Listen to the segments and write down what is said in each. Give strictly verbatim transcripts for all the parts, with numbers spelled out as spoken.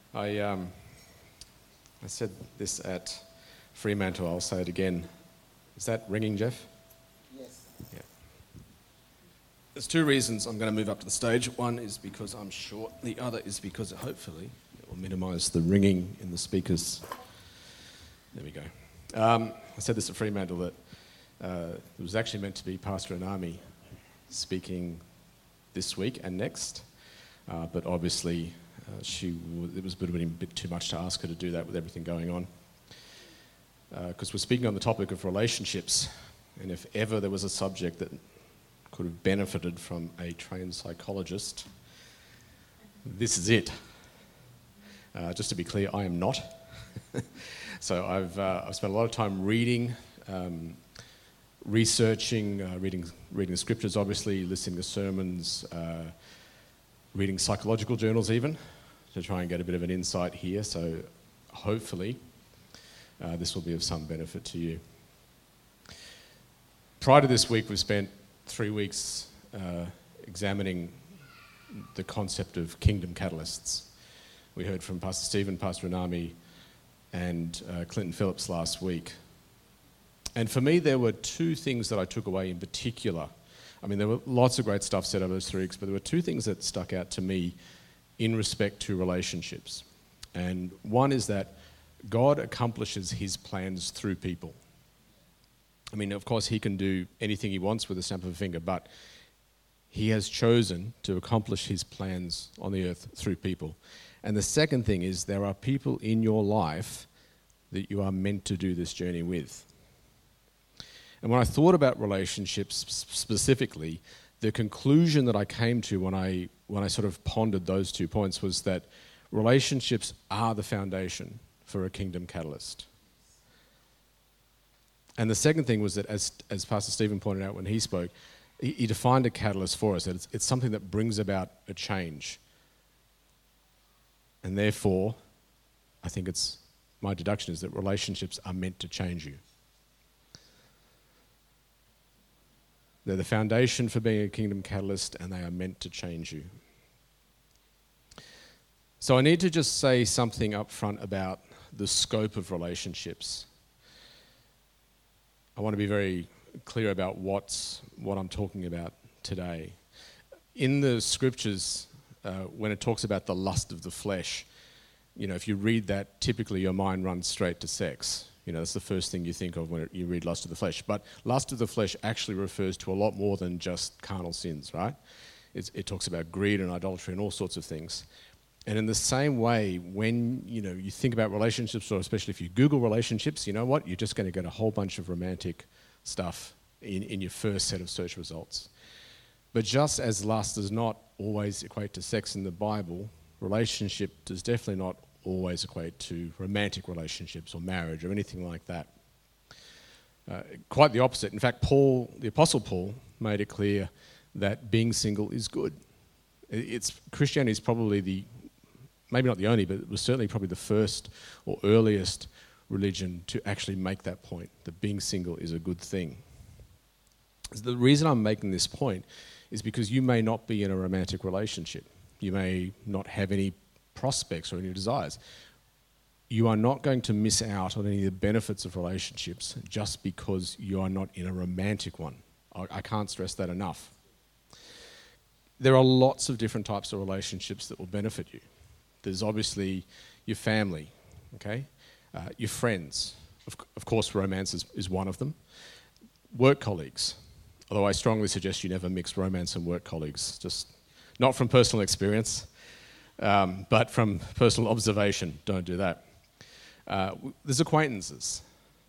I um, I said this at Fremantle, I'll say it again. Is that ringing, Jeff? Yes. Yeah. There's two reasons I'm going to move up to the stage. One is because I'm short. The other is because hopefully it will minimise the ringing in the speakers. There we go. Um, I said this at Fremantle that uh, it was actually meant to be Pastor Anami speaking this week and next, uh, but obviously uh, she w- it was a bit, a bit too much to ask her to do that with everything going on. Because uh, we're speaking on the topic of relationships, and if ever there was a subject that could have benefited from a trained psychologist, this is it. Uh, just to be clear, I am not. So I've uh, I've spent a lot of time reading, um, researching, uh, reading reading the scriptures, obviously, listening to sermons, uh, reading psychological journals even, to try and get a bit of an insight here. So hopefully uh, this will be of some benefit to you. Prior to this week, we've spent three weeks uh, examining the concept of kingdom catalysts. We heard from Pastor Stephen, Pastor Anami, and uh, Clinton Phillips last week. And for me, there were two things that I took away in particular. I mean, there were lots of great stuff said over those three weeks, but there were two things that stuck out to me in respect to relationships. And one is that God accomplishes his plans through people. I mean, of course, he can do anything he wants with a snap of a finger, but he has chosen to accomplish his plans on the earth through people. And the second thing is there are people in your life that you are meant to do this journey with. And when I thought about relationships specifically, the conclusion that I came to when I when I sort of pondered those two points was that relationships are the foundation for a kingdom catalyst. And the second thing was that, as as Pastor Stephen pointed out when he spoke, he, he defined a catalyst for us, that it's, it's something that brings about a change. And therefore, I think it's, my deduction is that relationships are meant to change you. They're the foundation for being a kingdom catalyst, and they are meant to change you. So I need to just say something up front about the scope of relationships. I want to be very clear about what's, what I'm talking about today. In the scriptures, uh, when it talks about the lust of the flesh, you know, if you read that, typically your mind runs straight to sex. You know, that's the first thing you think of when it, you read lust of the flesh. But lust of the flesh actually refers to a lot more than just carnal sins, right? It's, it talks about greed and idolatry and all sorts of things. And in the same way, when, you know, you think about relationships, or especially if you Google relationships, you know what? You're just going to get a whole bunch of romantic stuff in, in your first set of search results. But just as lust does not always equate to sex in the Bible, relationship does definitely not always equate to romantic relationships or marriage or anything like that. Uh, quite the opposite. In fact, Paul, the Apostle Paul, made it clear that being single is good. It's Christianity is probably the, maybe not the only, but it was certainly probably the first or earliest religion to actually make that point, that being single is a good thing. The reason I'm making this point is because you may not be in a romantic relationship. You may not have any prospects or any desires. You are not going to miss out on any of the benefits of relationships just because you are not in a romantic one. I, I can't stress that enough. There are lots of different types of relationships that will benefit you. There's obviously your family, okay? Uh, your friends. Of, of course, romance is, is one of them. Work colleagues. Although I strongly suggest you never mix romance and work colleagues, just not from personal experience, um, but from personal observation. Don't do that. Uh, there's acquaintances.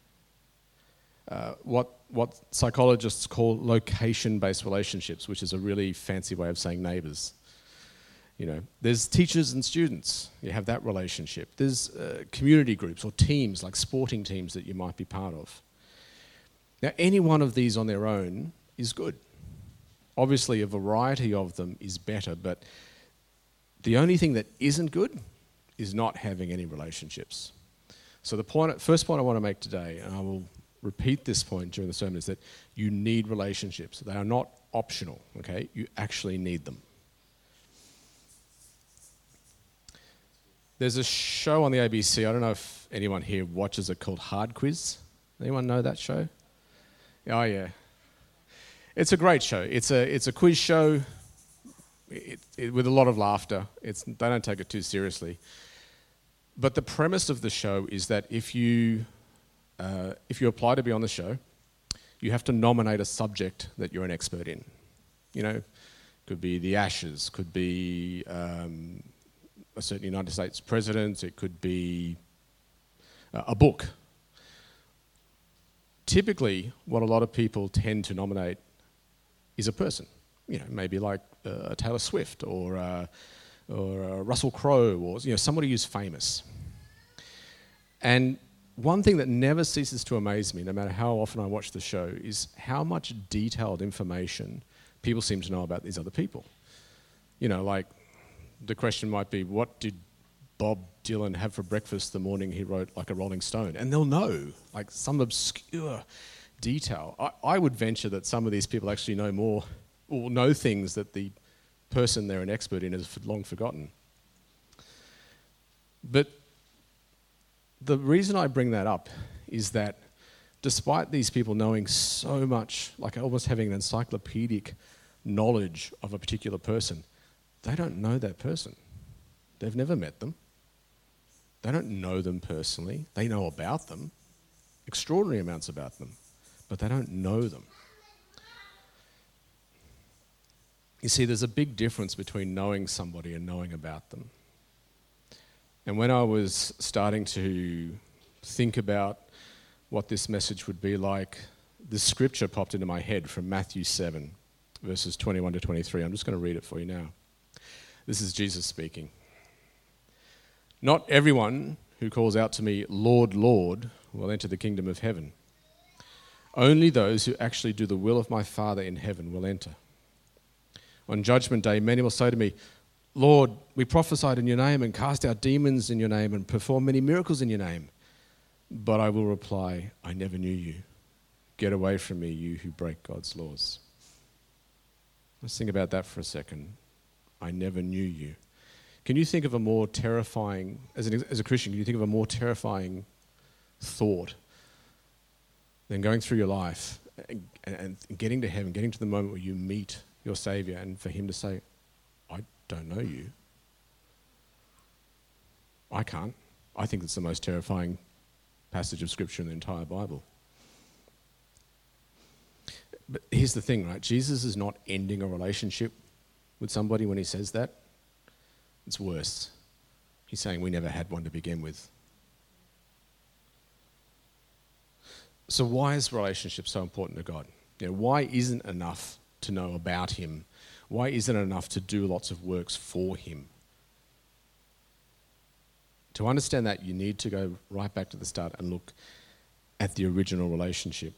Uh, what what psychologists call location-based relationships, which is a really fancy way of saying neighbours. You know, there's teachers and students. You have that relationship. There's uh, community groups or teams, like sporting teams that you might be part of. Now, any one of these on their own is good. Obviously, a variety of them is better, but the only thing that isn't good is not having any relationships. So the point, first point I want to make today, and I will repeat this point during the sermon, is that you need relationships. They are not optional, okay? You actually need them. There's a show on the A B C, I don't know if anyone here watches it, called Hard Quiz. Anyone know that show? Oh yeah. It's a great show. It's a it's a quiz show it, it, with a lot of laughter. It's, they don't take it too seriously. But the premise of the show is that if you uh, if you apply to be on the show, you have to nominate a subject that you're an expert in. You know, could be the Ashes, could be um, a certain United States president, it could be uh, a book. Typically, what a lot of people tend to nominate is a person. You know, maybe like uh, Taylor Swift or uh, or uh, Russell Crowe, or you know, somebody who's famous. And one thing that never ceases to amaze me, no matter how often I watch the show, is how much detailed information people seem to know about these other people. You know, like the question might be, what did Bob Dylan have for breakfast the morning he wrote like a Rolling Stone? And they'll know, like some obscure detail. I, I would venture that some of these people actually know more, or know things that the person they're an expert in has long forgotten. But the reason I bring that up is that despite these people knowing so much, like almost having an encyclopedic knowledge of a particular person, they don't know that person. They've never met them. They don't know them personally. They know about them, extraordinary amounts about them, but they don't know them. You see, there's a big difference between knowing somebody and knowing about them. And when I was starting to think about what this message would be like, this scripture popped into my head from Matthew seven, verses twenty-one to twenty-three. I'm just going to read it for you now. This is Jesus speaking. Not everyone who calls out to me, Lord, Lord, will enter the kingdom of heaven. Only those who actually do the will of my Father in heaven will enter. On judgment day, many will say to me, Lord, we prophesied in your name and cast out demons in your name and performed many miracles in your name. But I will reply, I never knew you. Get away from me, you who break God's laws. Let's think about that for a second. I never knew you. Can you think of a more terrifying, as, an, as a Christian, can you think of a more terrifying thought than going through your life and, and, and getting to heaven, getting to the moment where you meet your Saviour and for him to say, I don't know you. I can't. I think it's the most terrifying passage of Scripture in the entire Bible. But here's the thing, right? Jesus is not ending a relationship with somebody when he says that. It's worse. He's saying we never had one to begin with. So why is relationship so important to God? You know, why isn't enough to know about him? Why isn't it enough to do lots of works for him? To understand that, you need to go right back to the start and look at the original relationship.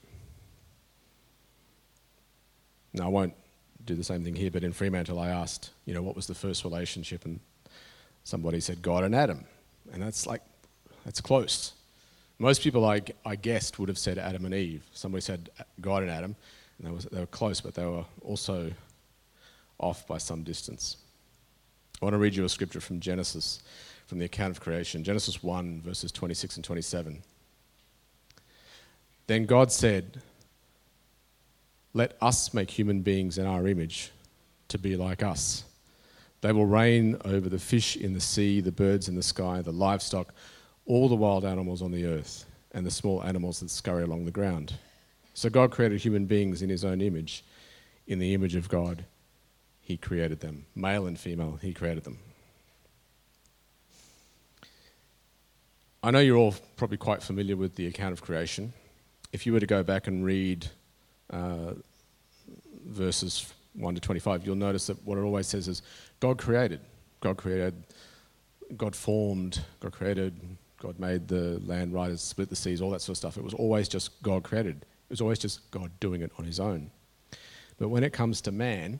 Now, I won't do the same thing here, but in Fremantle I asked, you know, what was the first relationship? And somebody said God and Adam. And that's like, that's close. Most people I, I guessed would have said Adam and Eve. Somebody said God and Adam, and they, was, they were close, but they were also off by some distance. I want to read you a scripture from Genesis, from the account of creation. Genesis one, verses twenty-six and twenty-seven. Then God said, let us make human beings in our image to be like us. They will reign over the fish in the sea, the birds in the sky, the livestock, all the wild animals on the earth, and the small animals that scurry along the ground. So God created human beings in his own image. In the image of God, he created them. Male and female, he created them. I know you're all probably quite familiar with the account of creation. If you were to go back and read uh, verses one to twenty-five, you'll notice that what it always says is God created. God created, God formed, God created, God made the land riders, split the seas, all that sort of stuff. It was always just God created. It was always just God doing it on his own. But when it comes to man,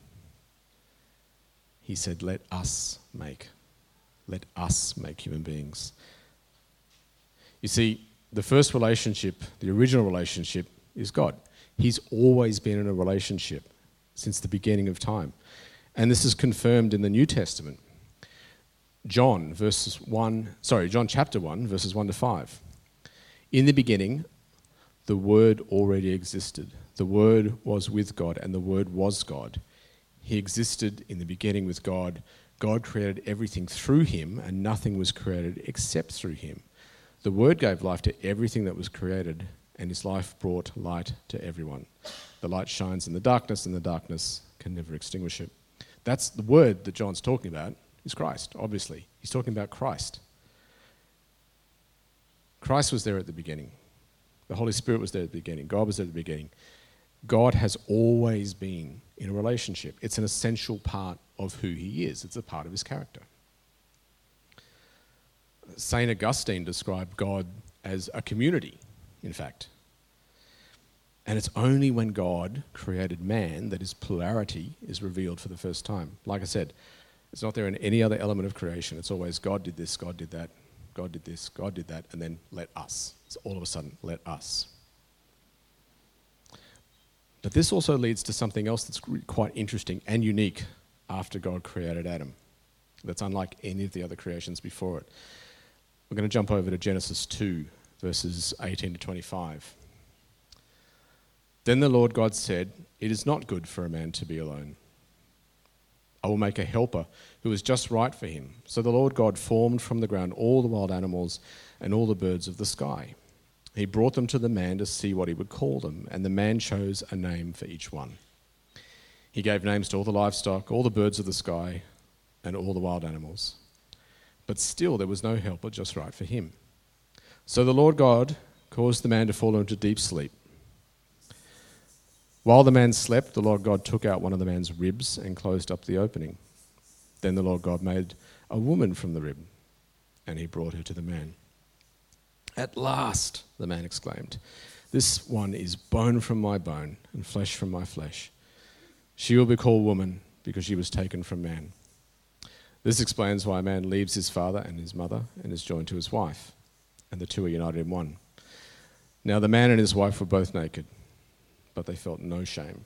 he said, let us make. Let us make human beings. You see, the first relationship, the original relationship, is God. He's always been in a relationship since the beginning of time. And this is confirmed in the New Testament. John verses one, sorry, John chapter one, verses one to five. In the beginning, the Word already existed. The Word was with God, and the Word was God. He existed in the beginning with God. God created everything through him, and nothing was created except through him. The Word gave life to everything that was created, and his life brought light to everyone. The light shines in the darkness, and the darkness can never extinguish it. That's the Word that John's talking about, is Christ, obviously. He's talking about Christ. Christ was there at the beginning. The Holy Spirit was there at the beginning. God was there at the beginning. God has always been in a relationship. It's an essential part of who he is. It's a part of his character. Saint Augustine described God as a community, in fact. And it's only when God created man that his plurality is revealed for the first time. Like I said, it's not there in any other element of creation. It's always God did this, God did that, God did this, God did that, and then let us. It's all of a sudden, let us. But this also leads to something else that's quite interesting and unique after God created Adam. That's unlike any of the other creations before it. We're going to jump over to Genesis two, verses eighteen to twenty-five. Then the Lord God said, "It is not good for a man to be alone. I will make a helper who is just right for him." So the Lord God formed from the ground all the wild animals and all the birds of the sky. He brought them to the man to see what he would call them, and the man chose a name for each one. He gave names to all the livestock, all the birds of the sky, and all the wild animals. But still there was no helper just right for him. So the Lord God caused the man to fall into deep sleep. While the man slept, the Lord God took out one of the man's ribs and closed up the opening. Then the Lord God made a woman from the rib, and he brought her to the man. "At last," the man exclaimed, "this one is bone from my bone and flesh from my flesh. She will be called woman because she was taken from man." This explains why a man leaves his father and his mother and is joined to his wife, and the two are united in one. Now the man and his wife were both naked, but they felt no shame.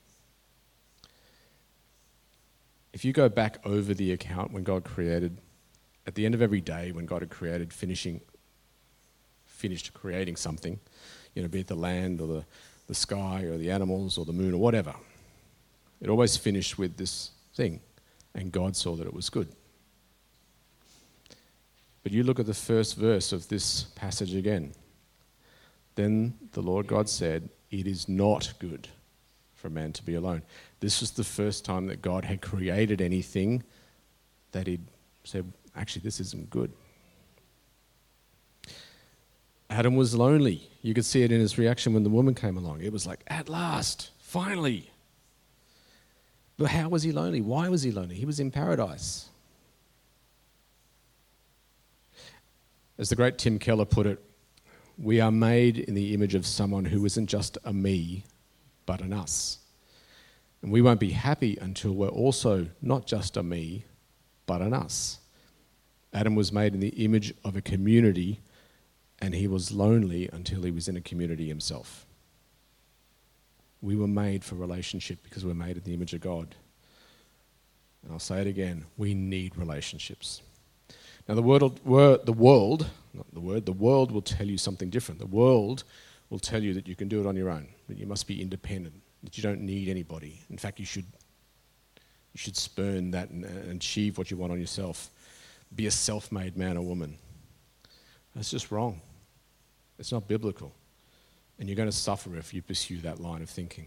If you go back over the account when God created, at the end of every day when God had created, finishing, finished creating something, you know, be it the land or the, the sky or the animals or the moon or whatever, it always finished with this thing, and God saw that it was good. But you look at the first verse of this passage again. Then the Lord God said, "It is not good for man to be alone." This was the first time that God had created anything that he'd said, actually, this isn't good. Adam was lonely. You could see it in his reaction when the woman came along. It was like, at last, finally. But how was he lonely? Why was he lonely? He was in paradise. As the great Tim Keller put it, we are made in the image of someone who isn't just a me, but an us. And we won't be happy until we're also not just a me, but an us. Adam was made in the image of a community, and he was lonely until he was in a community himself. We were made for relationship because we're made in the image of God. And I'll say it again, we need relationships. Now the world, the world, not the word, the world will tell you something different. The world will tell you that you can do it on your own, that you must be independent, that you don't need anybody. In fact, you should you should spurn that and, and achieve what you want on yourself. Be a self-made man or woman. That's just wrong. It's not biblical. And you're going to suffer if you pursue that line of thinking.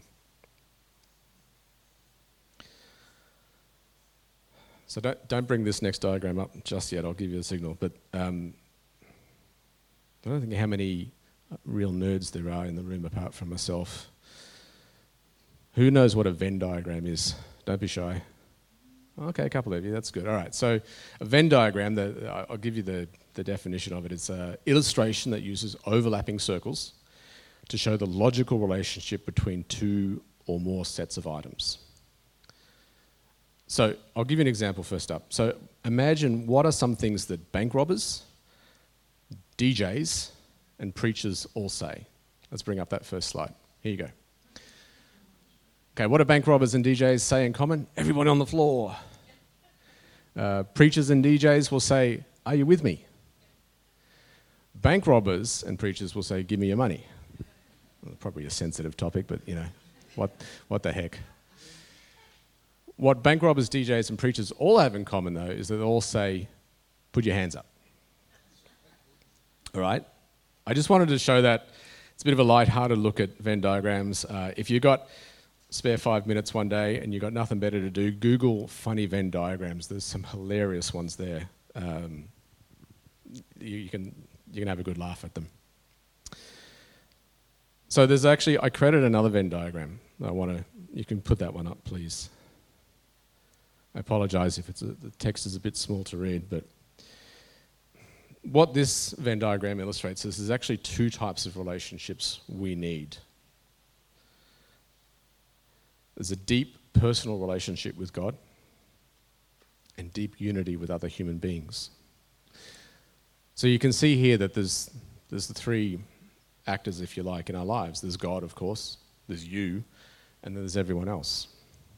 So don't don't bring this next diagram up just yet. I'll give you a signal. But um, I don't think how many real nerds there are in the room apart from myself. Who knows what a Venn diagram is? Don't be shy. Okay, a couple of you. That's good. All right. So a Venn diagram, the, I'll give you the, the definition of it. It's an illustration that uses overlapping circles to show the logical relationship between two or more sets of items. So I'll give you an example first up. So imagine what are some things that bank robbers, D Js, and preachers all say. Let's bring up that first slide. Here you go. Okay, what do bank robbers and D Js say in common? Everyone on the floor. Uh, preachers and D Js will say, "Are you with me?" Bank robbers and preachers will say, "Give me your money." Well, probably a sensitive topic, but you know, what what the heck? What bank robbers, D Js, and preachers all have in common, though, is that they all say, "Put your hands up." All right? I just wanted to show that. It's a bit of a light-hearted look at Venn diagrams. Uh, if you got spare five minutes one day and you've got nothing better to do, Google funny Venn diagrams. There's some hilarious ones there. Um, you, you can you can have a good laugh at them. So there's actually, I created another Venn diagram. I want to, you can put that one up, please. I apologize if it's a, the text is a bit small to read, but what this Venn diagram illustrates is there's actually two types of relationships we need. There's a deep personal relationship with God and deep unity with other human beings. So you can see here that there's there's the three actors, if you like, in our lives. There's God, of course, there's you, and then there's everyone else.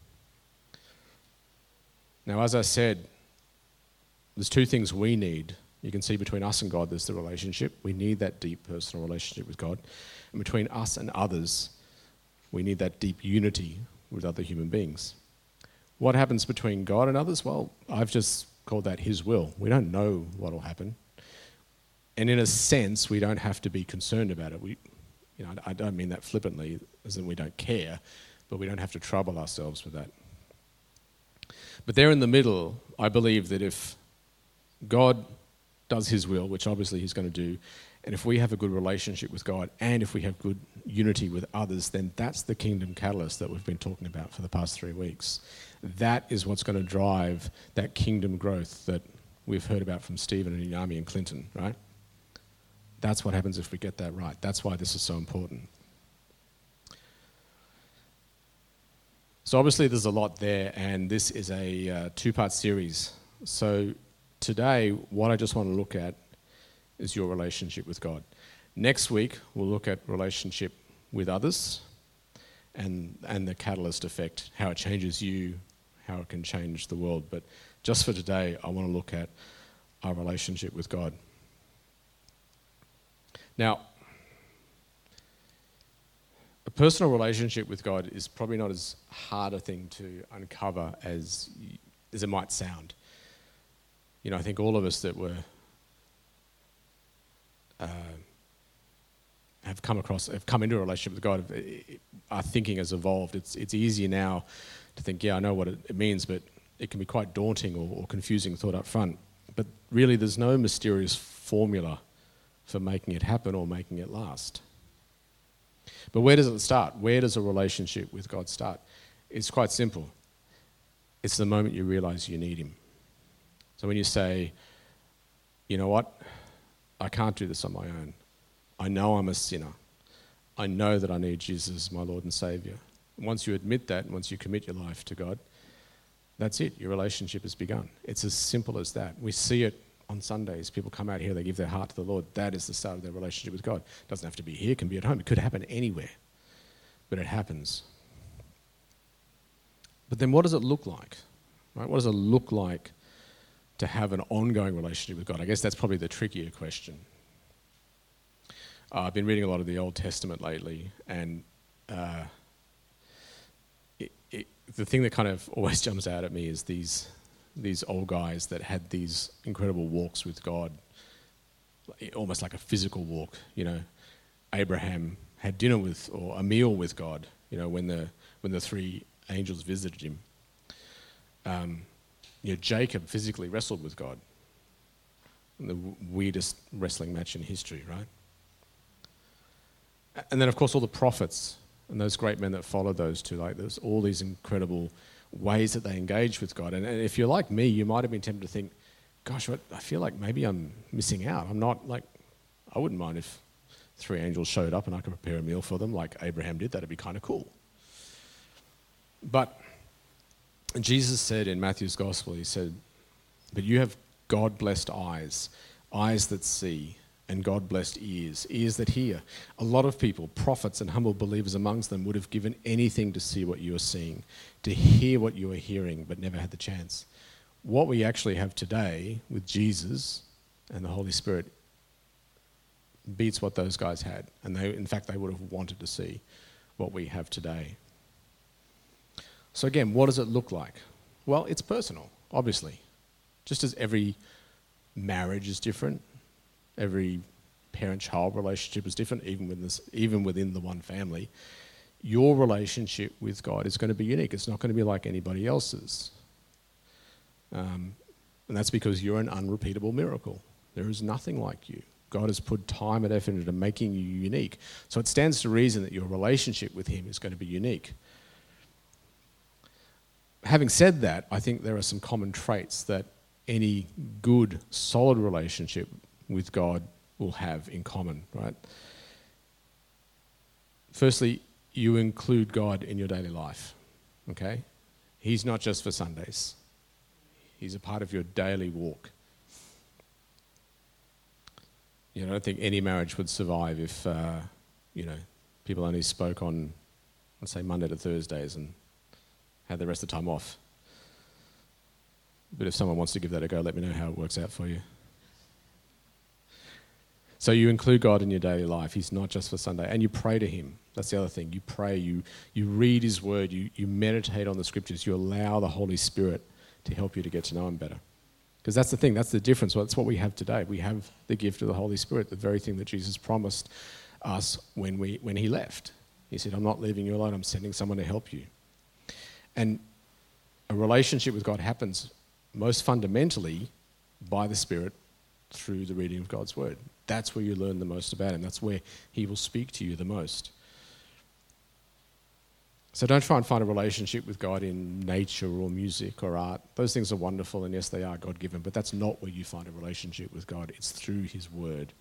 Now, as I said, there's two things we need. You can see between us and God, there's the relationship. We need that deep personal relationship with God. And between us and others, we need that deep unity with other human beings. What happens between God and others? Well, I've just called that His will. We don't know what will happen. And in a sense, we don't have to be concerned about it. We, you know, I don't mean that flippantly, as in we don't care, but we don't have to trouble ourselves with that. But there in the middle, I believe that if God does His will, which obviously He's going to do, and if we have a good relationship with God and if we have good unity with others, then that's the kingdom catalyst that we've been talking about for the past three weeks. That is what's going to drive that kingdom growth that we've heard about from Stephen and Inyami and Clinton, right? That's what happens if we get that right. That's why this is so important. So obviously there's a lot there, and this is a uh, two-part series. So today, what I just want to look at is your relationship with God. Next week, we'll look at relationship with others and and the catalyst effect, how it changes you, how it can change the world. But just for today, I want to look at our relationship with God. Now, a personal relationship with God is probably not as hard a thing to uncover as, as it might sound. You know, I think all of us that were uh, have come across, have come into a relationship with God, our thinking has evolved. It's it's easier now to think, yeah, I know what it, it means, but it can be quite daunting or, or confusing thought up front. But really, there's no mysterious formula for making it happen or making it last. But where does it start? Where does a relationship with God start? It's quite simple. It's the moment you realize you need Him. So when you say, you know what, I can't do this on my own. I know I'm a sinner. I know that I need Jesus as my Lord and Saviour. And once you admit that, and once you commit your life to God, that's it. Your relationship has begun. It's as simple as that. We see it on Sundays. People come out here, they give their heart to the Lord. That is the start of their relationship with God. It doesn't have to be here, it can be at home. It could happen anywhere, but it happens. But then what does it look like? Right? What does it look like to have an ongoing relationship with God? I guess that's probably the trickier question. Uh, I've been reading a lot of the Old Testament lately, and uh, it, it, the thing that kind of always jumps out at me is these these old guys that had these incredible walks with God, almost like a physical walk. You know, Abraham had dinner with, or a meal with God, you know, when the when the three angels visited him. Um, you know, Jacob physically wrestled with God. The w- weirdest wrestling match in history, right? And then, of course, all the prophets and those great men that followed those two, like there's all these incredible ways that they engage with God. And, and if you're like me, you might have been tempted to think, gosh, what, I feel like maybe I'm missing out. I'm not like, I wouldn't mind if three angels showed up and I could prepare a meal for them like Abraham did. That'd be kind of cool. But Jesus said in Matthew's gospel, he said, but you have God-blessed eyes, eyes that see, and God-blessed ears, ears that hear. A lot of people, prophets and humble believers amongst them, would have given anything to see what you are seeing, to hear what you are hearing, but never had the chance. what we actually have today with Jesus and the Holy Spirit beats what those guys had. And they, in fact, they would have wanted to see what we have today. So again, what does it look like? Well, it's personal, obviously. Just as every marriage is different, every parent-child relationship is different, even within, this, even within the one family, your relationship with God is going to be unique. It's not going to be like anybody else's. Um, and that's because you're an unrepeatable miracle. There is nothing like you. God has put time and effort into making you unique. So it stands to reason that your relationship with him is going to be unique. Having said that, I think there are some common traits that any good, solid relationship with God will have in common, right? Firstly, you include God in your daily life, okay? He's not just for Sundays. He's a part of your daily walk. You know, I don't think any marriage would survive if, uh, you know, people only spoke on, let's say, Monday to Thursdays and had the rest of the time off. But if someone wants to give that a go, let me know how it works out for you. So you include God in your daily life. He's not just for Sunday. And you pray to him. That's the other thing. You pray, you you read his word, you, you meditate on the scriptures, you allow the Holy Spirit to help you to get to know him better. Because that's the thing, that's the difference. Well, that's what we have today. We have the gift of the Holy Spirit, the very thing that Jesus promised us when we when he left. He said, I'm not leaving you alone, I'm sending someone to help you. And a relationship with God happens most fundamentally by the Spirit through the reading of God's word. That's where you learn the most about him. That's where he will speak to you the most. So don't try and find a relationship with God in nature or music or art. Those things are wonderful, and yes, they are God-given, but that's not where you find a relationship with God. It's through his word.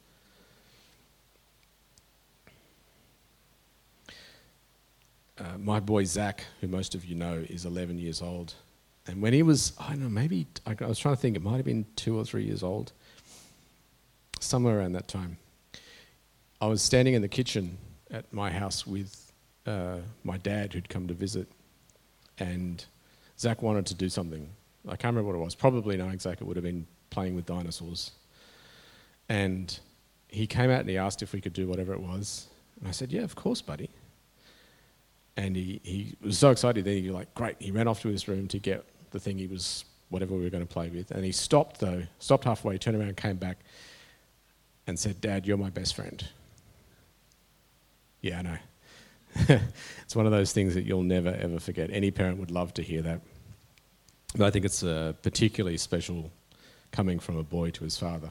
Uh, my boy Zach, who most of you know, is eleven years old. And when he was, I don't know, maybe, I was trying to think, it might have been two or three years old, somewhere around that time. I was standing in the kitchen at my house with uh, my dad who'd come to visit, and Zach wanted to do something. I can't remember what it was. Probably knowing Zach, it would have been playing with dinosaurs. And he came out and he asked if we could do whatever it was. And I said, yeah, of course, buddy. And he, he was so excited that he was like, great. He ran off to his room to get the thing he was, whatever we were going to play with. And he stopped though, stopped halfway, turned around, came back and said, Dad, you're my best friend. Yeah, I know. It's one of those things that you'll never, ever forget. Any parent would love to hear that. But I think it's uh, particularly special coming from a boy to his father.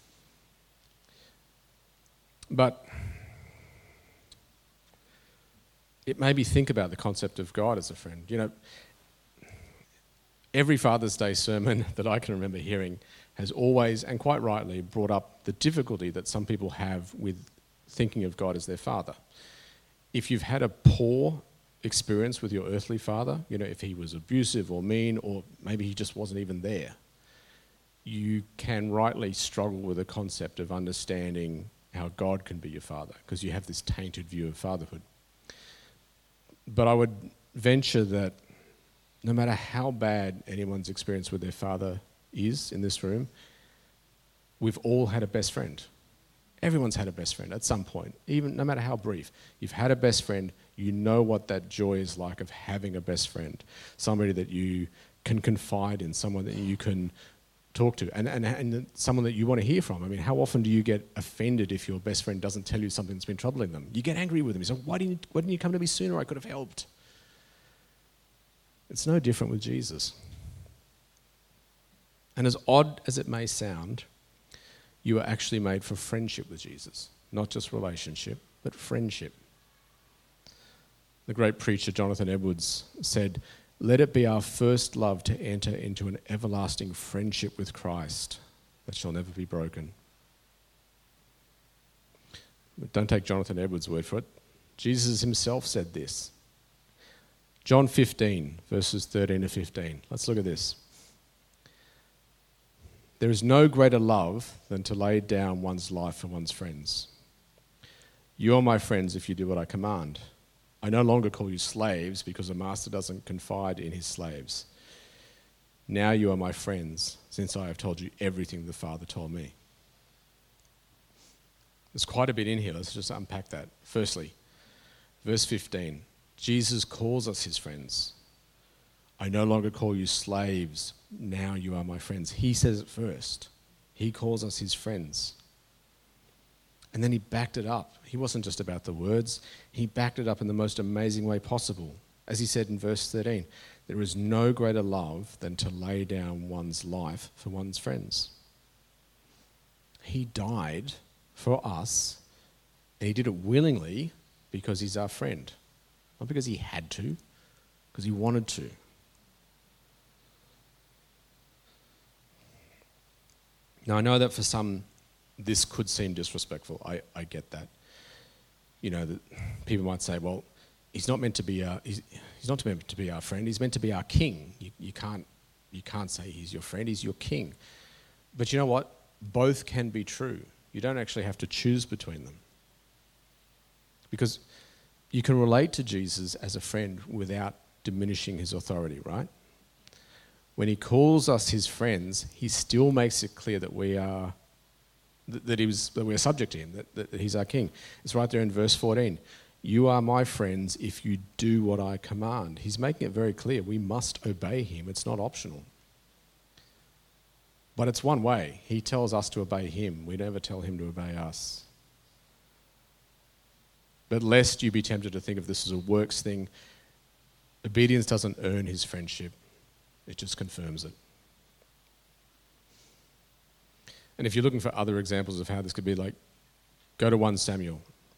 But it made me think about the concept of God as a friend. You know, every Father's Day sermon that I can remember hearing has always, and quite rightly, brought up the difficulty that some people have with thinking of God as their father. If you've had a poor experience with your earthly father, you know, if he was abusive or mean, or maybe he just wasn't even there, you can rightly struggle with the concept of understanding how God can be your father, because you have this tainted view of fatherhood. But I would venture that no matter how bad anyone's experience with their father is in this room, we've all had a best friend. Everyone's had a best friend at some point, even no matter how brief. You've had a best friend, you know what that joy is like of having a best friend, somebody that you can confide in, someone that you can talk to, and, and, and someone that you want to hear from. I mean, how often do you get offended if your best friend doesn't tell you something that's been troubling them? You get angry with them. You say, why didn't you, why didn't you come to me sooner? I could have helped. It's no different with Jesus. And as odd as it may sound, you are actually made for friendship with Jesus. Not just relationship, but friendship. The great preacher Jonathan Edwards said, let it be our first love to enter into an everlasting friendship with Christ that shall never be broken. But don't take Jonathan Edwards' word for it. Jesus himself said this. John fifteen, verses thirteen to fifteen. Let's look at this. There is no greater love than to lay down one's life for one's friends. You are my friends if you do what I command. I no longer call you slaves because a master doesn't confide in his slaves. Now you are my friends, since I have told you everything the Father told me. There's quite a bit in here. Let's just unpack that. Firstly, verse fifteen, Jesus calls us his friends. I no longer call you slaves. Now you are my friends. He says it first. He calls us his friends. And then he backed it up. He wasn't just about the words. He backed it up in the most amazing way possible. As he said in verse thirteen, there is no greater love than to lay down one's life for one's friends. He died for us, and he did it willingly because he's our friend. Not because he had to, because he wanted to. Now, I know that for some, this could seem disrespectful. I, I get that. You know, that people might say, well, he's not meant to be our, he's, he's not meant to be our friend. He's meant to be our king. You, you can't, you can't say he's your friend. He's your king. But you know what? Both can be true. You don't actually have to choose between them. Because you can relate to Jesus as a friend without diminishing his authority, right? When he calls us his friends, he still makes it clear that we are, that, that he was, that we're subject to him, that, that he's our king. It's right there in verse fourteen. You are my friends if you do what I command. He's making it very clear we must obey him. It's not optional. But it's one way. He tells us to obey him. We never tell him to obey us. But lest you be tempted to think of this as a works thing, obedience doesn't earn his friendship. It just confirms it. And if you're looking for other examples of how this could be, like, go to First Samuel.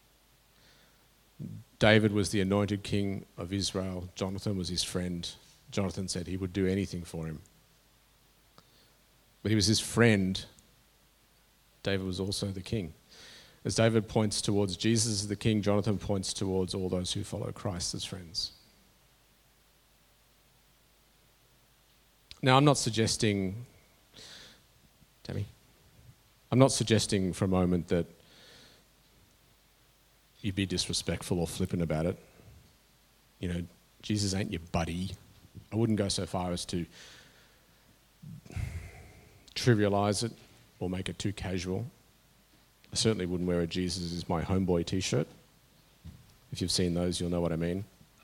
David was the anointed king of Israel. Jonathan was his friend. Jonathan said he would do anything for him. But he was his friend. David was also the king. As David points towards Jesus as the king, Jonathan points towards all those who follow Christ as friends. Now, I'm not suggesting, Tammy, I'm not suggesting for a moment that you be disrespectful or flippant about it. You know, Jesus ain't your buddy. I wouldn't go so far as to trivialize it or make it too casual. I certainly wouldn't wear a Jesus is my homeboy t-shirt. If you've seen those, you'll know what I mean.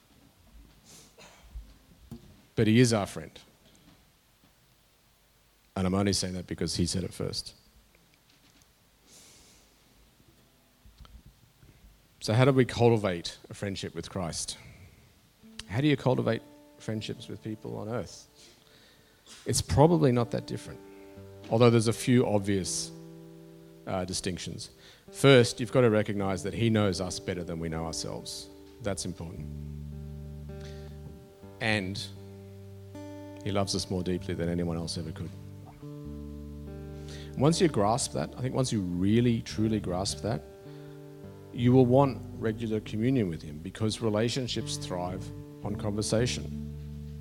But he is our friend. And I'm only saying that because he said it first. So how do we cultivate a friendship with Christ? How do you cultivate friendships with people on earth? It's probably not that different, although there's a few obvious uh, distinctions. First, you've got to recognize that he knows us better than we know ourselves. That's important. And he loves us more deeply than anyone else ever could. Once you grasp that, I think once you really, truly grasp that, you will want regular communion with him because relationships thrive on conversation.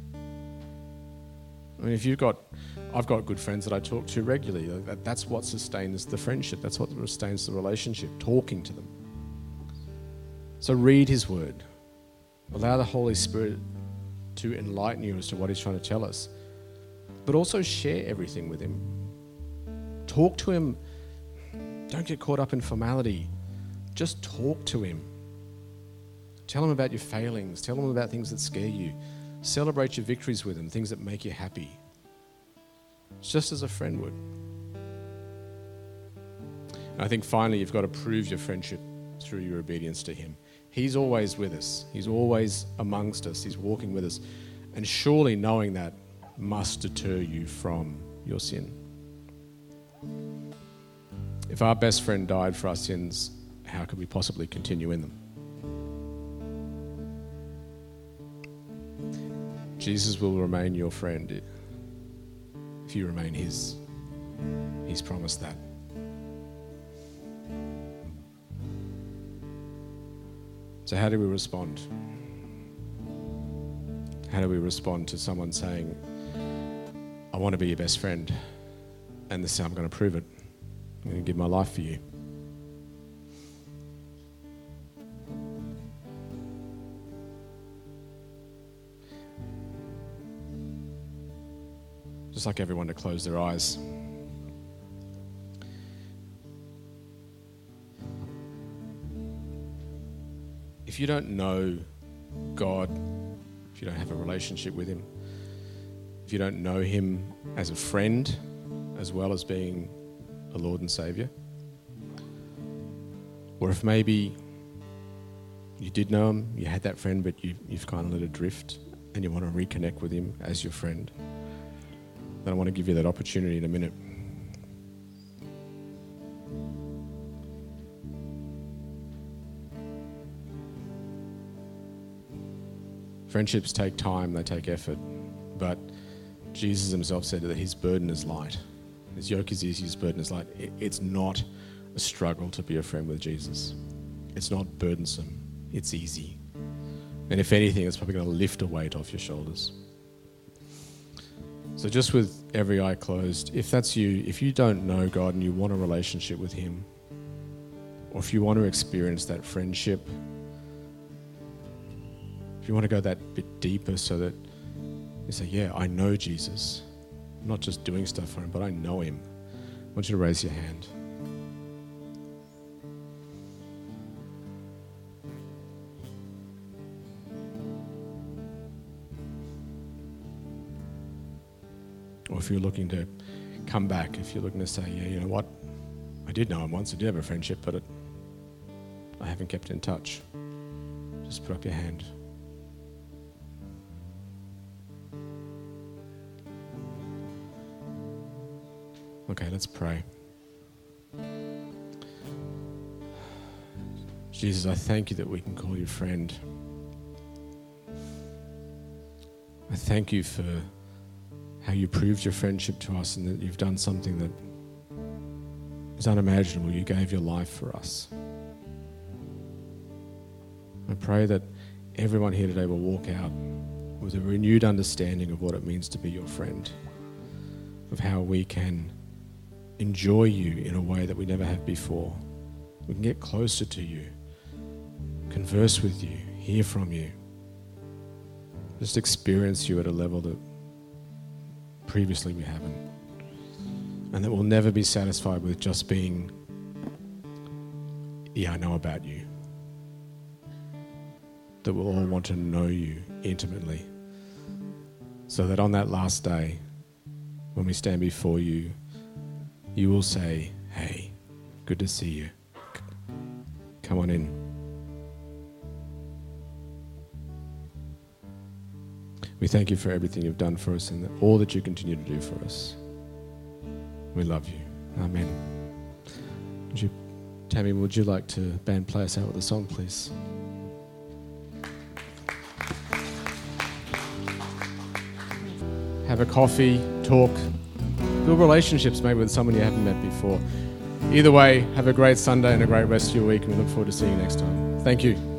I mean, if you've got, I've got good friends that I talk to regularly. That, that's what sustains the friendship. That's what sustains the relationship, talking to them. So read his word. Allow the Holy Spirit to enlighten you as to what he's trying to tell us. But also share everything with him. Talk to him. Don't get caught up in formality. Just talk to him. Tell him about your failings. Tell him about things that scare you. Celebrate your victories with him, things that make you happy. It's just as a friend would. And I think finally you've got to prove your friendship through your obedience to him. He's always with us. He's always amongst us. He's walking with us. And surely knowing that must deter you from your sin. If our best friend died for our sins, how could we possibly continue in them? Jesus will remain your friend if you remain his. He's promised that. So how do we respond? How do we respond to someone saying, I want to be your best friend, and this is how I'm going to prove it. I'm going to give my life for you. just like everyone to close their eyes. If you don't know God, if you don't have a relationship with him, if you don't know him as a friend as well as being a Lord and Saviour, or if maybe you did know him, you had that friend, but you, you've kind of let it drift and you want to reconnect with him as your friend, then I want to give you that opportunity in a minute. Friendships take time, they take effort, but Jesus himself said that his burden is light. His yoke is easy, his burden is light. It's not a struggle to be a friend with Jesus. It's not burdensome, it's easy. And if anything, it's probably going to lift a weight off your shoulders. So just with every eye closed, if that's you, if you don't know God and you want a relationship with him, or if you want to experience that friendship, if you want to go that bit deeper so that you say, yeah, I know Jesus. I'm not just doing stuff for him, but I know him. I want you to raise your hand. Or if you're looking to come back, if you're looking to say, yeah, you know what, I did know him once, I did have a friendship, but it, I haven't kept in touch. Just put up your hand. Okay, let's pray. Jesus, I thank you that we can call you friend. I thank you for how you proved your friendship to us and that you've done something that is unimaginable. You gave your life for us. I pray that everyone here today will walk out with a renewed understanding of what it means to be your friend, of how we can enjoy you in a way that we never have before. We can get closer to you, converse with you, hear from you, just experience you at a level that previously we haven't. And that we'll never be satisfied with just being, yeah, I know about you. That we'll all want to know you intimately, so that on that last day, when we stand before you, you will say, hey, good to see you. Come on in. We thank you for everything you've done for us and all that you continue to do for us. We love you. Amen. Would you, Tammy, would you like to band play us out with a song, please? Have a coffee, talk, build relationships maybe with someone you haven't met before. Either way, have a great Sunday and a great rest of your week, and we look forward to seeing you next time. Thank you.